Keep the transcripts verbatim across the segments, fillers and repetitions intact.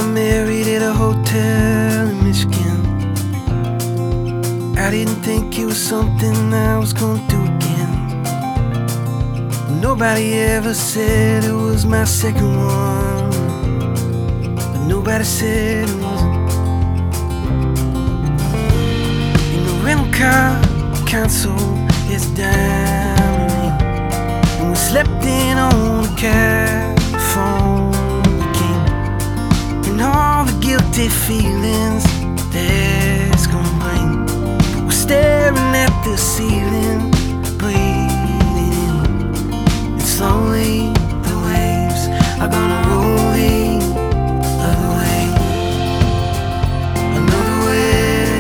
married at a hotel in Michigan. I didn't think it was something I was gonna do again. Nobody ever said it was my second one, but nobody said it wasn't. In the rental car console, it's down me, and we slept in on the cab phone again. And all the guilty feelings that's gonna bring, but we're staring at the ceiling, breathing in, and slowly the waves are gonna roll in another way, another way.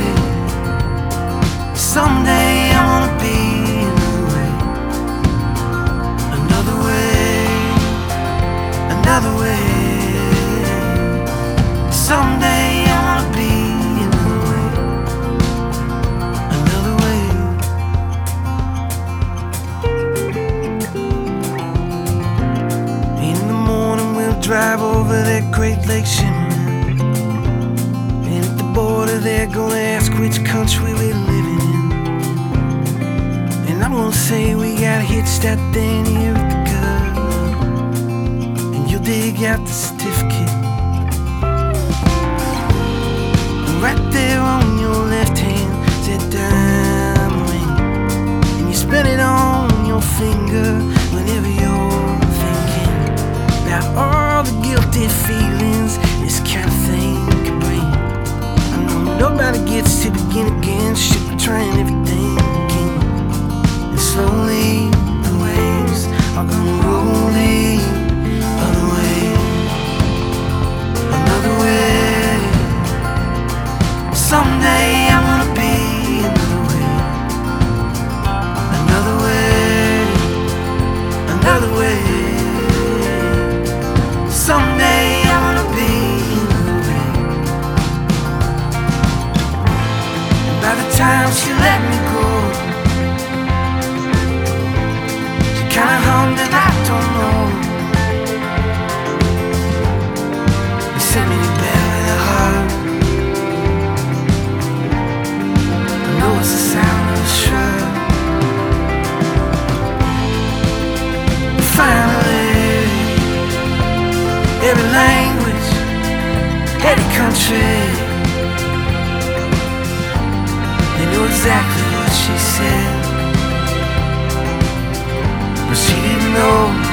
Someday I wanna be another way, another way, another way. Someday I wanna be another way, another way. In the morning we'll drive over that Great Lake shimmering, and at the border they're gonna ask which country we're living in. And I'm gonna say we got hitched out there near Ithaca, and you'll dig out the certificate. Right there on your left hand, that diamond ring, and you spin it on your finger whenever you're thinking about all the guilty feelings this kind of thing can bring. I know nobody gets to begin again, shit, we're trying everything again. And slowly the waves are gonna roll in another way, another way. Someday I wanna be another way, another way, another way. Someday I wanna be another way. And by the time she let me go, she kinda hummed and I don't know, and sent me to bed with a heart. It's the sound of a shrug. Finally, every language, every country, they knew exactly what she said, but she didn't know